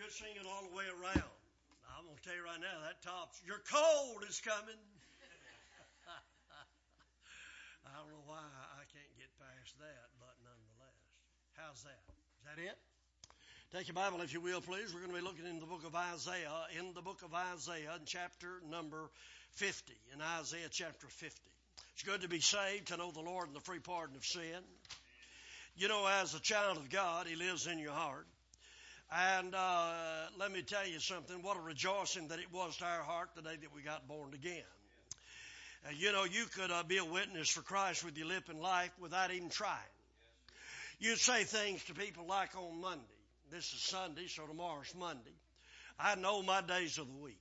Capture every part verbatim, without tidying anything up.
Quit singing all the way around. I'm going to tell you right now, that top, your cold is coming. I don't know why I can't get past that, but nonetheless. How's that? Is that it? Take your Bible, if you will, please. We're going to be looking in the book of Isaiah, in the book of Isaiah, in chapter number fifty, in Isaiah chapter fifty. It's good to be saved, to know the Lord and the free pardon of sin. You know, as a child of God, He lives in your heart. And uh, let me tell you something, what a rejoicing that it was to our heart the day that we got born again. Uh, you know, you could uh, be a witness for Christ with your lip and life without even trying. You'd say things to people like on Monday. This is Sunday, so tomorrow's Monday. I know my days of the week.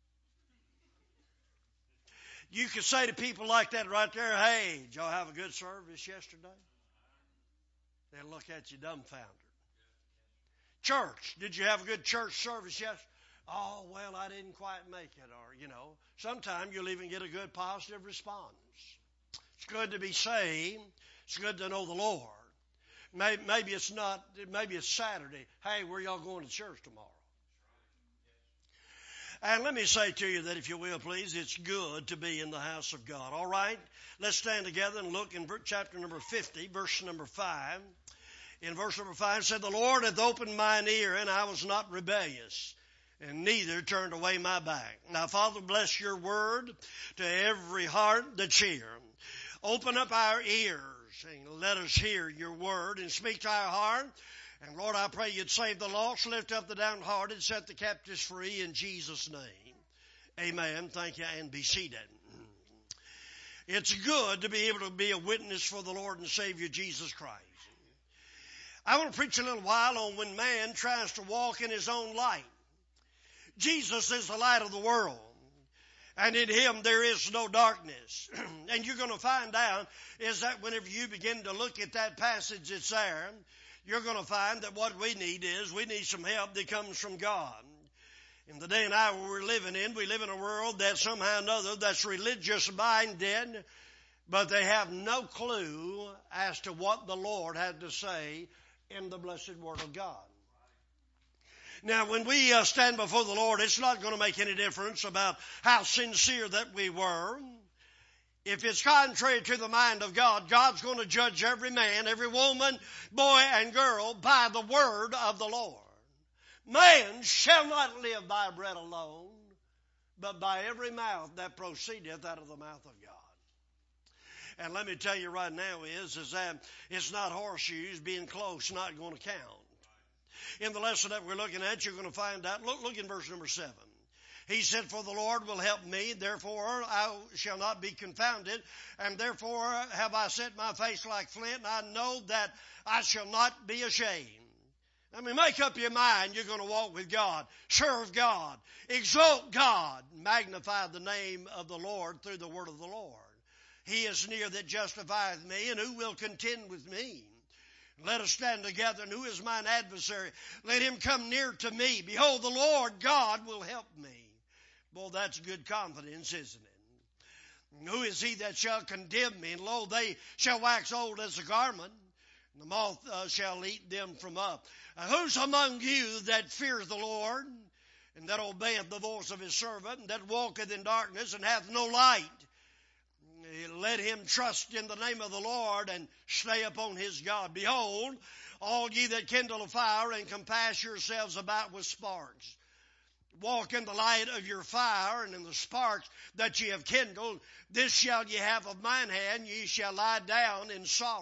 You could say to people like that right there, hey, did y'all have a good service yesterday? They'll look at you dumbfounded. Church, did you have a good church service yesterday? Oh, well, I didn't quite make it. Or, you know, sometimes you'll even get a good positive response. It's good to be saved. It's good to know the Lord. Maybe, maybe it's not, maybe it's Saturday. Hey, where y'all going to church tomorrow? And let me say to you that, if you will, please, it's good to be in the house of God. All right? Let's stand together and look in chapter number fifty, verse number five. In verse number five, it said, the Lord hath opened mine ear, and I was not rebellious, and neither turned away my back. Now, Father, bless your word to every heart that's here. Open up our ears, and let us hear your word, and speak to our heart. And, Lord, I pray you'd save the lost, lift up the downhearted, set the captives free in Jesus' name. Amen. Thank you, and be seated. It's good to be able to be a witness for the Lord and Savior Jesus Christ. I want to preach a little while on when man tries to walk in his own light. Jesus is the light of the world, and in him there is no darkness. And you're going to find out is that whenever you begin to look at that passage that's there, you're going to find that what we need is we need some help that comes from God. In the day and hour we're living in, we live in a world that somehow or another that's religious minded, but they have no clue as to what the Lord had to say in the blessed Word of God. Now, when we uh, stand before the Lord, it's not going to make any difference about how sincere that we were. If it's contrary to the mind of God, God's going to judge every man, every woman, boy, and girl by the word of the Lord. Man shall not live by bread alone, but by every mouth that proceedeth out of the mouth of God. And let me tell you right now is, is that it's not horseshoes, being close not going to count. In the lesson that we're looking at, you're going to find out, look, look in verse number seven. He said, for the Lord will help me, therefore I shall not be confounded, and therefore have I set my face like flint, and I know that I shall not be ashamed. I mean, make up your mind you're going to walk with God, serve God, exalt God, magnify the name of the Lord through the word of the Lord. He is near that justifieth me, and who will contend with me? Let us stand together, and who is mine adversary? Let him come near to me. Behold, the Lord God will help me. Boy, that's good confidence, isn't it? Who is he that shall condemn me? And lo, they shall wax old as a garment, and the moth uh, shall eat them from up. Uh, who's among you that fears the Lord, and that obeyeth the voice of his servant, and that walketh in darkness, and hath no light? Let him trust in the name of the Lord, and stay upon his God. Behold, all ye that kindle a fire, and compass yourselves about with sparks. Walk in the light of your fire, and in the sparks that ye have kindled. This shall ye have of mine hand, ye shall lie down in sorrow.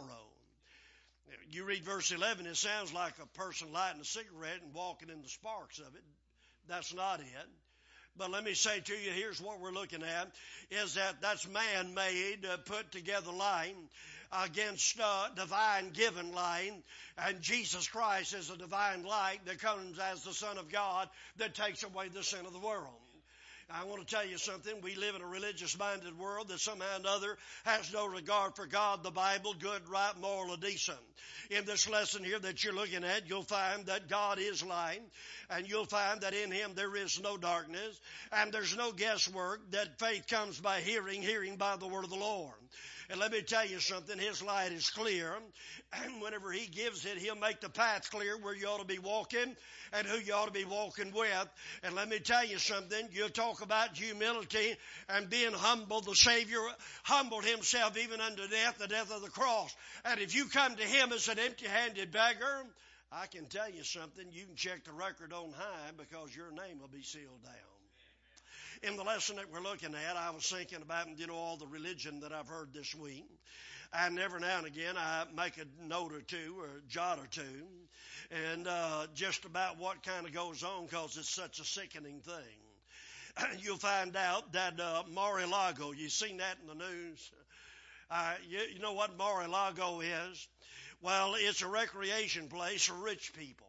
You read verse eleven, it sounds like a person lighting a cigarette and walking in the sparks of it. That's not it. But let me say to you, here's what we're looking at, is that that's man-made, uh, put together line against uh, divine given line. And Jesus Christ is a divine light that comes as the Son of God that takes away the sin of the world. I want to tell you something. We live in a religious-minded world that somehow or another has no regard for God, the Bible, good, right, moral, or decent. In this lesson here that you're looking at, you'll find that God is light, and you'll find that in Him there is no darkness, and there's no guesswork, that faith comes by hearing, hearing by the word of the Lord. And let me tell you something, His light is clear, and whenever He gives it, He'll make the path clear where you ought to be walking and who you ought to be walking with. And let me tell you something, you'll talk about humility and being humble. The Savior humbled Himself even unto death, the death of the cross. And if you come to Him as an empty-handed beggar, I can tell you something, you can check the record on high because your name will be sealed down. In the lesson that we're looking at, I was thinking about, you know, all the religion that I've heard this week. And every now and again, I make a note or two or a jot or two, and uh, just about what kind of goes on because it's such a sickening thing. You'll find out that uh, Mar-a-Lago, you've seen that in the news. Uh, you, you know what Mar-a-Lago is? Well, it's a recreation place for rich people.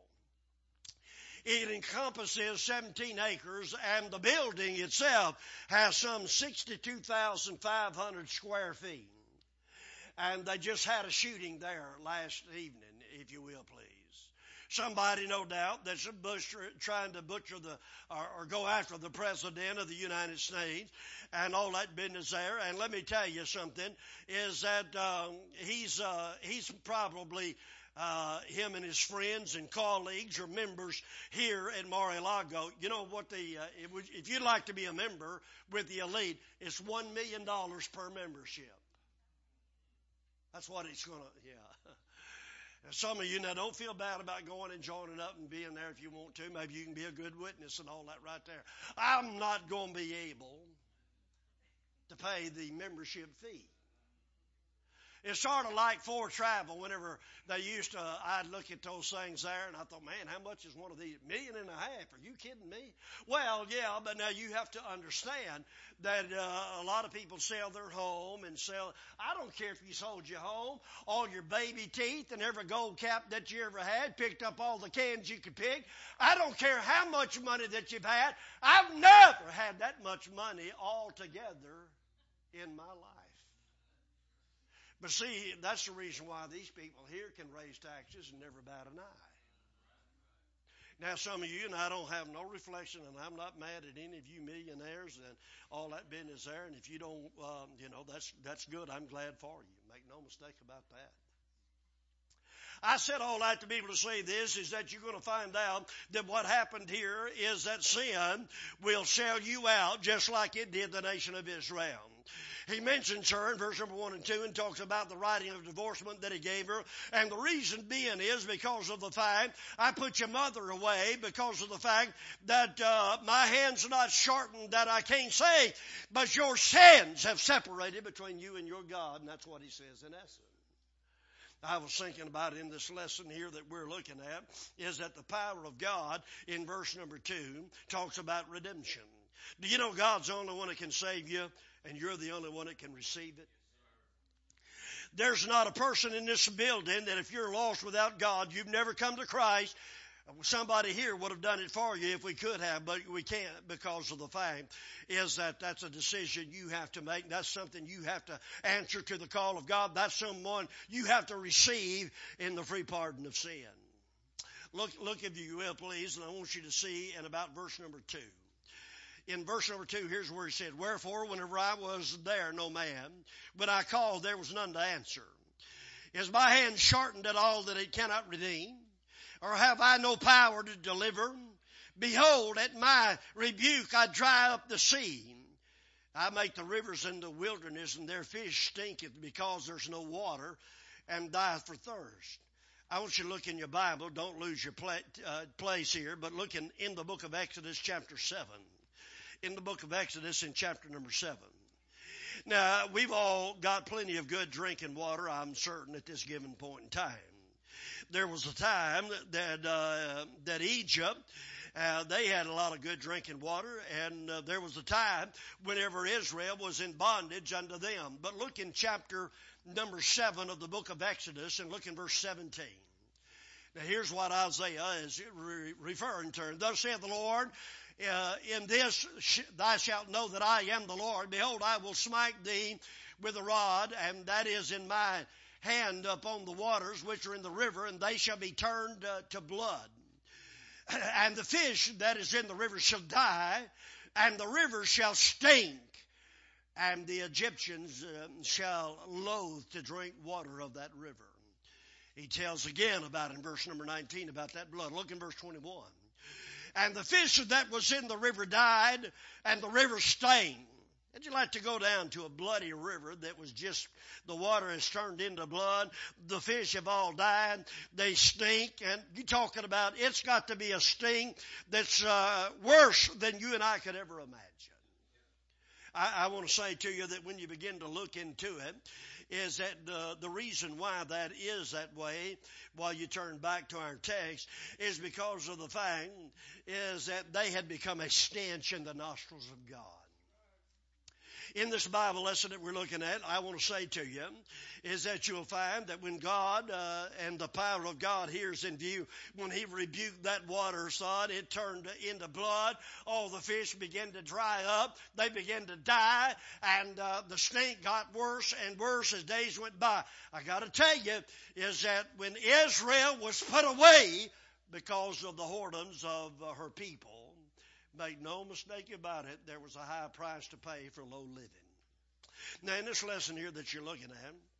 It encompasses seventeen acres, and the building itself has some sixty-two thousand five hundred square feet. And they just had a shooting there last evening, if you will, please. Somebody, no doubt, that's a butcher, trying to butcher the or, or go after the President of the United States and all that business there. And let me tell you something, is that um, he's uh, he's probably... Uh, him and his friends and colleagues or members here at Mar-a-Lago, you know what the, uh, it would, if you'd like to be a member with the elite, it's one million dollars per membership. That's what it's going to, yeah. And some of you now don't feel bad about going and joining up and being there if you want to. Maybe you can be a good witness and all that right there. I'm not going to be able to pay the membership fee. It's sort of like for travel. Whenever they used to, I'd look at those things there, and I thought, man, how much is one of these? A million and a half? Are you kidding me? Well, yeah, but now you have to understand that uh, a lot of people sell their home and sell. I don't care if you sold your home, all your baby teeth, and every gold cap that you ever had, picked up all the cans you could pick. I don't care how much money that you've had. I've never had that much money all together in my life. But see, that's the reason why these people here can raise taxes and never bat an eye. Now, some of you, and I don't have no reflection, and I'm not mad at any of you millionaires and all that business there. And if you don't, um, you know, that's that's good. I'm glad for you. Make no mistake about that. I said all that to be able to say this, is that you're going to find out that what happened here is that sin will sell you out just like it did the nation of Israel. He mentions her in verse number one and two and talks about the writing of divorcement that he gave her. And the reason being is because of the fact, I put your mother away because of the fact that uh, my hands are not shortened that I can't say, but your sins have separated between you and your God. And that's what he says in essence. I was thinking about in this lesson here that we're looking at is that the power of God in verse number two talks about redemption. Do you know God's the only one that can save you? And you're the only one that can receive it. There's not a person in this building that if you're lost without God, you've never come to Christ, somebody here would have done it for you if we could have, but we can't because of the fact is that that's a decision you have to make. That's something you have to answer to the call of God. That's someone you have to receive in the free pardon of sin. Look, look if you will, please, and I want you to see in about verse number two. In verse number two, here's where he said, wherefore, whenever I was there, no man, but I called, there was none to answer. Is my hand shortened at all that it cannot redeem? Or have I no power to deliver? Behold, at my rebuke I dry up the sea. I make the rivers in the wilderness, and their fish stinketh because there's no water, and dieth for thirst. I want you to look in your Bible. Don't lose your pla- uh, place here, but look in, in the book of Exodus chapter seven. In the book of Exodus in chapter number seven. Now, we've all got plenty of good drinking water, I'm certain, at this given point in time. There was a time that uh, that Egypt, uh, they had a lot of good drinking water, and uh, there was a time whenever Israel was in bondage unto them. But look in chapter number seven of the book of Exodus, and look in verse seventeen. Now, here's what Isaiah is re- referring to. Thus saith the Lord, uh, in this thou shalt know that I am the Lord. Behold, I will smite thee with a rod, and that is in my hand upon the waters which are in the river, and they shall be turned uh, to blood. And the fish that is in the river shall die, and the river shall stink, and the Egyptians uh, shall loathe to drink water of that river. He tells again about in verse number nineteen about that blood. Look in verse twenty-one. And the fish that was in the river died, and the river stained. Would you like to go down to a bloody river that was just, the water has turned into blood, the fish have all died, they stink, and you're talking about it's got to be a stink that's uh, worse than you and I could ever imagine. I, I want to say to you that when you begin to look into it, is that uh, the reason why that is that way, while you turn back to our text, is because of the fact is that they had become a stench in the nostrils of God. In this Bible lesson that we're looking at, I want to say to you is that you'll find that when God uh, and the power of God here is in view, when he rebuked that water, son, it turned into blood. All the fish began to dry up. They began to die, and uh, the stink got worse and worse as days went by. I got to tell you is that when Israel was put away because of the whoredoms of uh, her people, make no mistake about it, there was a high price to pay for low living. Now, in this lesson here that you're looking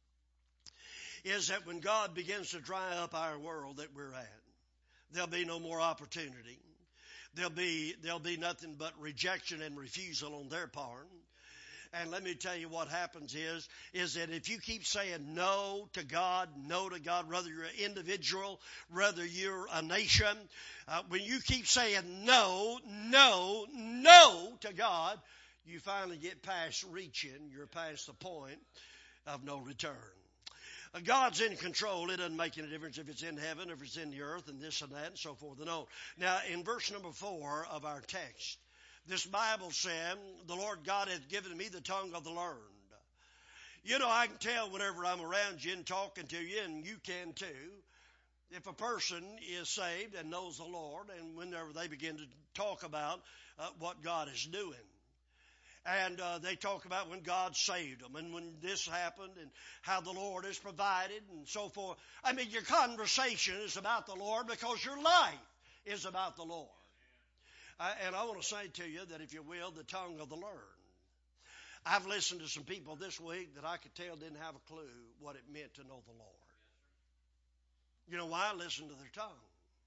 at, is that when God begins to dry up our world that we're at, there'll be no more opportunity. There'll be, there'll be nothing but rejection and refusal on their part. And let me tell you what happens is, is that if you keep saying no to God, no to God, whether you're an individual, whether you're a nation, uh, when you keep saying no, no, no to God, you finally get past reaching. You're past the point of no return. Uh, God's in control. It doesn't make any difference if it's in heaven, if it's in the earth, and this and that, and so forth and on. Now, in verse number four of our text, this Bible said, the Lord God hath given me the tongue of the learned. You know, I can tell whenever I'm around you and talking to you, and you can too, if a person is saved and knows the Lord, and whenever they begin to talk about uh, what God is doing. And uh, they talk about when God saved them, and when this happened, and how the Lord has provided, and so forth. I mean, your conversation is about the Lord because your life is about the Lord. I, and I want to say to you that, if you will, the tongue of the learned. I've listened to some people this week that I could tell didn't have a clue what it meant to know the Lord. You know why? I listened to their tongue.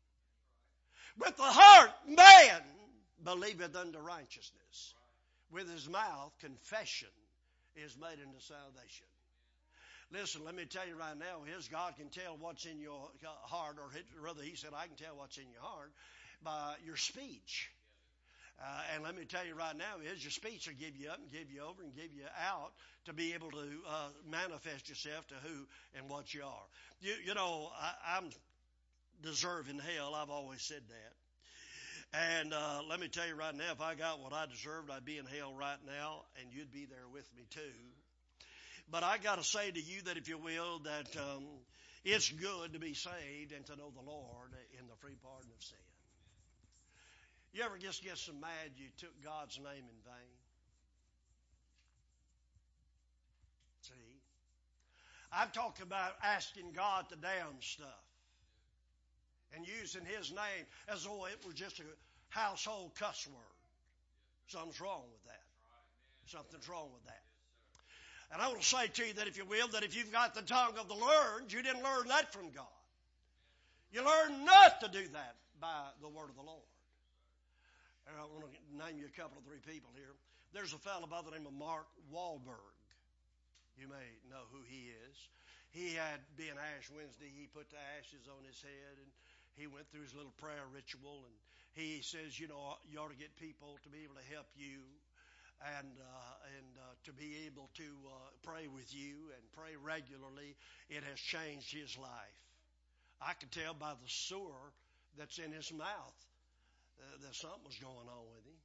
With the heart, man believeth unto righteousness. With his mouth, confession is made unto salvation. Listen, let me tell you right now, his God can tell what's in your heart, or rather he said, I can tell what's in your heart by your speech. Uh, and let me tell you right now is your speech will give you up and give you over and give you out to be able to uh, manifest yourself to who and what you are. You, you know, I, I'm deserving hell. I've always said that. And uh, let me tell you right now, if I got what I deserved, I'd be in hell right now, and you'd be there with me too. But I got to say to you that, if you will, that um, it's good to be saved and to know the Lord in the free pardon of sin. You ever just get so mad you took God's name in vain? See? I'm talking about asking God to damn stuff and using his name as though it was just a household cuss word. Something's wrong with that. Something's wrong with that. And I want to say to you that, if you will, that if you've got the tongue of the learned, you didn't learn that from God. You learned not to do that by the word of the Lord. And I want to name you a couple of three people here. There's a fellow by the name of Mark Wahlberg. You may know who he is. He had, being Ash Wednesday, he put the ashes on his head, and he went through his little prayer ritual, and he says, you know, you ought to get people to be able to help you and uh, and uh, to be able to uh, pray with you and pray regularly. It has changed his life. I could tell by the sewer that's in his mouth uh, that something was going on with him.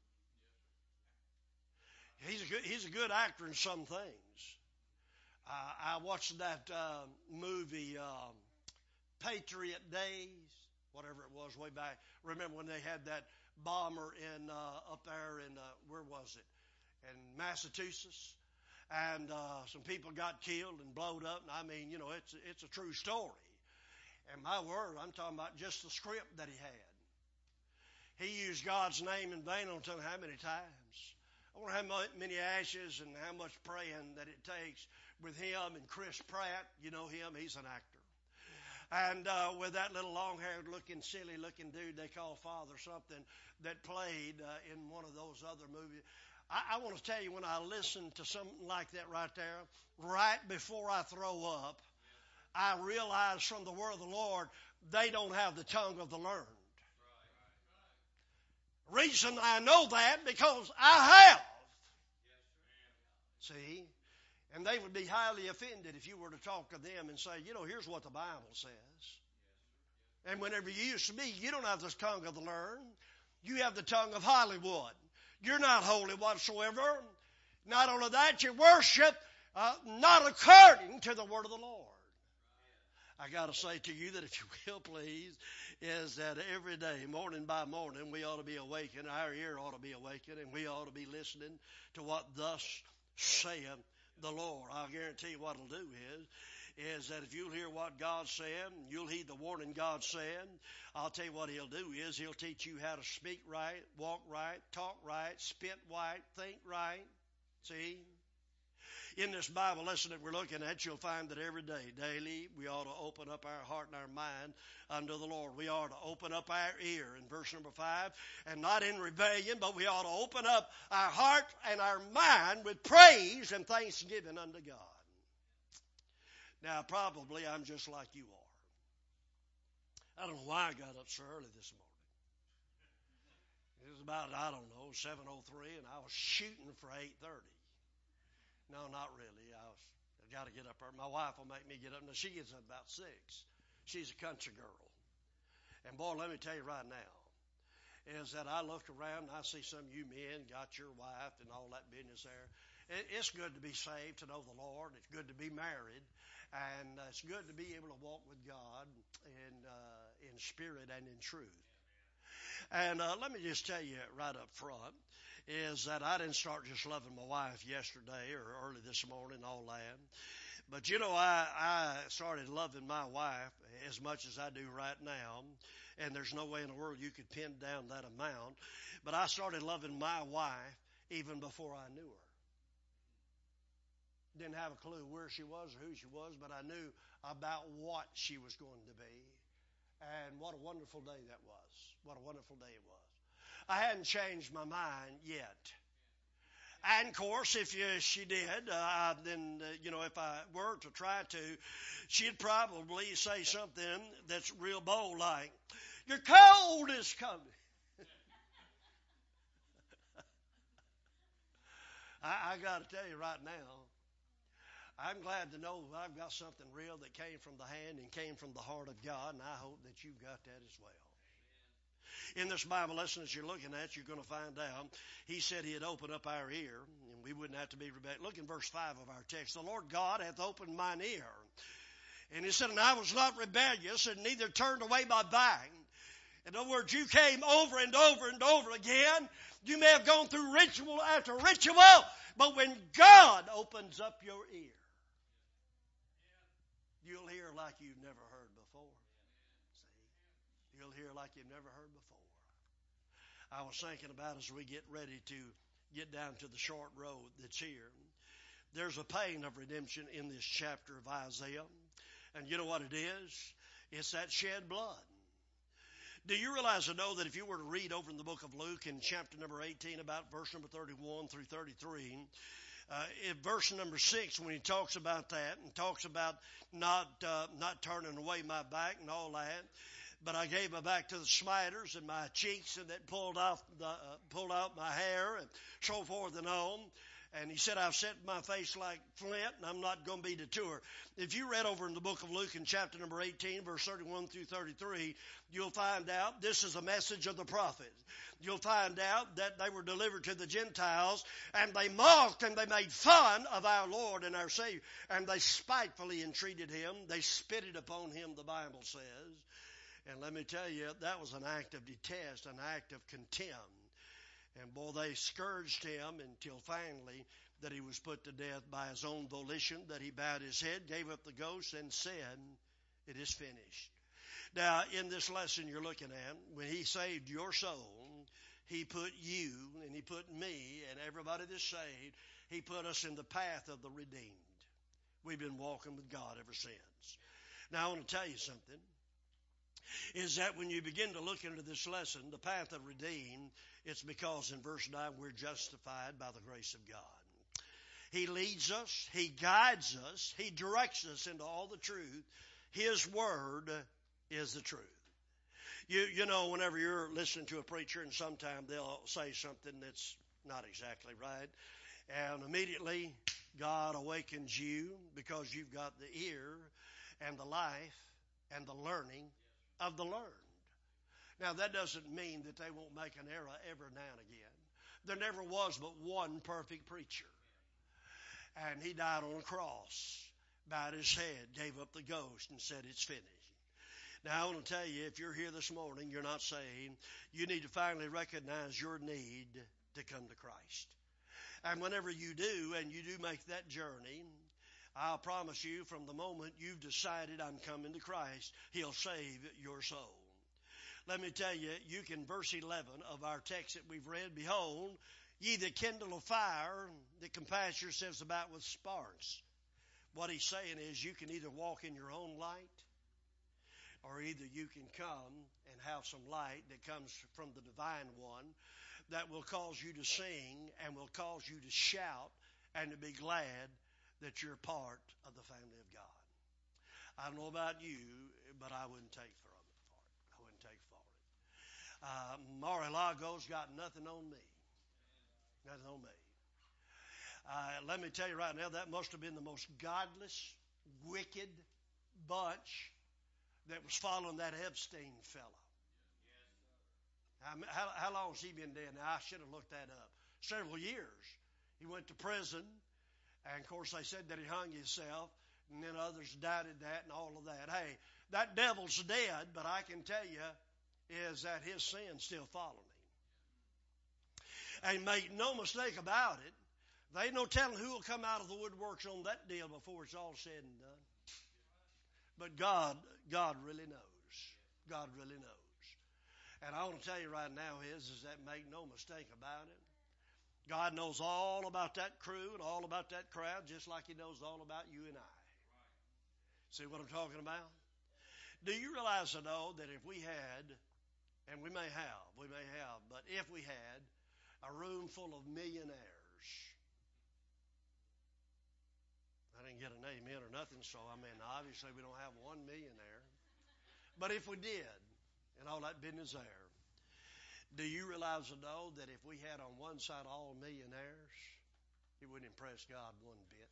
He's a good, he's a good actor in some things. Uh, I watched that uh, movie, um, Patriot Days, whatever it was, way back. Remember when they had that bomber in uh, up there in, uh, where was it? In Massachusetts. And uh, some people got killed and blowed up. And I mean, you know, it's, it's a true story. And my word, I'm talking about just the script that he had. He used God's name in vain on telling how many times. I wonder how many ashes and how much praying that it takes with him and Chris Pratt. You know him, he's an actor. And uh, with that little long-haired looking, silly looking dude they call Father something that played uh, in one of those other movies. I, I want to tell you, when I listen to something like that right there, right before I throw up, I realize from the word of the Lord, they don't have the tongue of the learned. Reason I know that, because I have. See? And they would be highly offended if you were to talk to them and say, you know, here's what the Bible says. And whenever you speak, you don't have the tongue of the learned. You have the tongue of Hollywood. You're not holy whatsoever. Not only that, you worship uh, not according to the word of the Lord. I got to say to you that, if you will, please, is that every day, morning by morning, we ought to be awakened. Our ear ought to be awakened, and we ought to be listening to what thus saith the Lord. I'll guarantee you what it'll do is, is that if you'll hear what God's saying, you'll heed the warning God's saying, I'll tell you what he'll do is he'll teach you how to speak right, walk right, talk right, spit right, think right. See? In this Bible lesson that we're looking at, you'll find that every day, daily, we ought to open up our heart and our mind unto the Lord. We ought to open up our ear in verse number five, and not in rebellion, but we ought to open up our heart and our mind with praise and thanksgiving unto God. Now, probably I'm just like you are. I don't know why I got up so early this morning. It was about, I don't know, seven oh three, and I was shooting for eight thirty. No, not really. I was, I got to get up early. My wife will make me get up. Now, she gets up about six. She's a country girl. And boy, let me tell you right now, is that I look around and I see some of you men got your wife and all that business there. It, it's good to be saved, to know the Lord. It's good to be married. And uh, it's good to be able to walk with God in, uh, in spirit and in truth. And uh, let me just tell you right up front, is that I didn't start just loving my wife yesterday or early this morning, all that. But, you know, I, I started loving my wife as much as I do right now. And there's no way in the world you could pin down that amount. But I started loving my wife even before I knew her. Didn't have a clue where she was or who she was, but I knew about what she was going to be. And what a wonderful day that was. What a wonderful day it was. I hadn't changed my mind yet. And, of course, if you, she did, uh, then, uh, you know, if I were to try to, she'd probably say something that's real bold, like, your cold is coming. I, I got to tell you right now, I'm glad to know that I've got something real that came from the hand and came from the heart of God, and I hope that you've got that as well. In this Bible lesson that you're looking at, you're going to find out, he said he'd open up our ear, and we wouldn't have to be rebellious. Look in verse five of our text. The Lord God hath opened mine ear. And he said, and I was not rebellious, and neither turned away my back. In other words, you came over and over and over again. You may have gone through ritual after ritual, but when God opens up your ear, you'll hear like you've never heard before. See? You'll hear like you've never heard before. I was thinking about as we get ready to get down to the short road that's here. There's a pain of redemption in this chapter of Isaiah. And you know what it is? It's that shed blood. Do you realize and know that if you were to read over in the book of Luke in chapter number eighteen, about verse number thirty-one through thirty-three, uh, in verse number six, when he talks about that and talks about not uh, not turning away my back and all that, but I gave my back to the smiters and my cheeks and that pulled off the, uh, pulled out my hair and so forth and on. And he said, I've set my face like flint, and I'm not going to be deterred. If you read over in the book of Luke in chapter number eighteen, verse thirty-one through thirty-three, you'll find out this is a message of the prophet. You'll find out that they were delivered to the Gentiles, and they mocked and they made fun of our Lord and our Savior. And they spitefully entreated him. They spitted upon him, the Bible says. And let me tell you, that was an act of detest, an act of contempt. And boy, they scourged him until finally that he was put to death by his own volition, that he bowed his head, gave up the ghost, and said, "It is finished." Now, in this lesson you're looking at, when he saved your soul, he put you and he put me and everybody that's saved, he put us in the path of the redeemed. We've been walking with God ever since. Now, I want to tell you something, is that when you begin to look into this lesson, the path of redeemed, it's because in verse nine we're justified by the grace of God. He leads us, he guides us, he directs us into all the truth. His word is the truth. You you know, whenever you're listening to a preacher and sometimes they'll say something that's not exactly right, and immediately God awakens you because you've got the ear and the life and the learning of the learned. Now, that doesn't mean that they won't make an error every now and again. There never was but one perfect preacher. And he died on a cross, bowed his head, gave up the ghost, and said, "It's finished." Now, I want to tell you, if you're here this morning, you're not saved, you need to finally recognize your need to come to Christ. And whenever you do, and you do make that journey, I'll promise you, from the moment you've decided I'm coming to Christ, He'll save your soul. Let me tell you, you can, verse eleven of our text that we've read, "Behold, ye that kindle a fire, that compass yourselves about with sparks." What he's saying is you can either walk in your own light, or either you can come and have some light that comes from the divine one that will cause you to sing and will cause you to shout and to be glad that you're part of the family of God. I don't know about you, but I wouldn't take from it for it. I wouldn't take for it. Uh, Mar-a-Lago's got nothing on me. Nothing on me. Uh, let me tell you right now, that must have been the most godless, wicked bunch that was following that Epstein fella. Yes, how, how long has he been dead? Now, I should have looked that up. Several years. He went to prison, and of course they said that he hung himself, and then others doubted that and all of that. Hey, that devil's dead, but I can tell you is that his sin's still following him. And make no mistake about it, there ain't no telling who will come out of the woodworks on that deal before it's all said and done. But God, God really knows. God really knows. And I want to tell you right now is, is that make no mistake about it. God knows all about that crew and all about that crowd, just like He knows all about you and I. See what I'm talking about? Do you realize, though, that if we had, and we may have, we may have, but if we had a room full of millionaires, I didn't get an amen or nothing, so I mean, obviously we don't have one millionaire. But if we did, and all that business there, do you realize, though, that if we had on one side all millionaires, it wouldn't impress God one bit?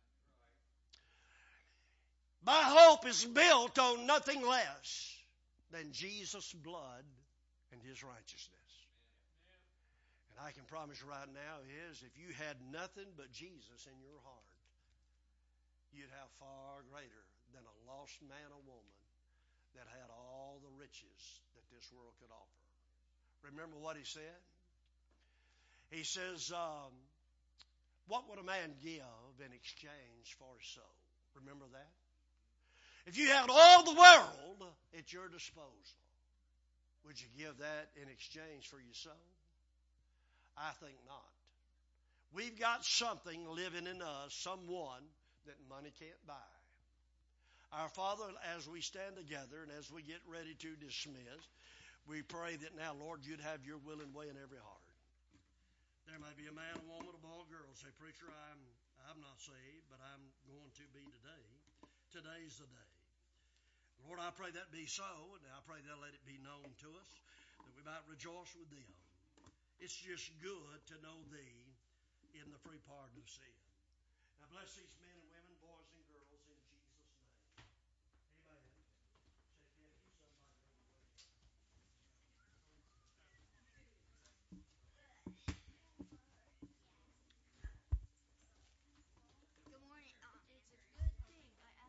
My hope is built on nothing less than Jesus' blood and His righteousness. And I can promise you right now is, if you had nothing but Jesus in your heart, you'd have far greater than a lost man or woman that had all the riches that this world could offer. Remember what He said? He says, um, what would a man give in exchange for his soul? Remember that? If you had all the world at your disposal, would you give that in exchange for your soul? I think not. We've got something living in us, someone that money can't buy. Our Father, as we stand together and as we get ready to dismiss, we pray that now, Lord, you'd have your will and way in every heart. There may be a man, a woman, a boy, a girl say, "Preacher, I'm I'm not saved, but I'm going to be today. Today's the day." Lord, I pray that be so, and I pray they'll let it be known to us, that we might rejoice with them. It's just good to know Thee in the free pardon of sin. Now bless these men and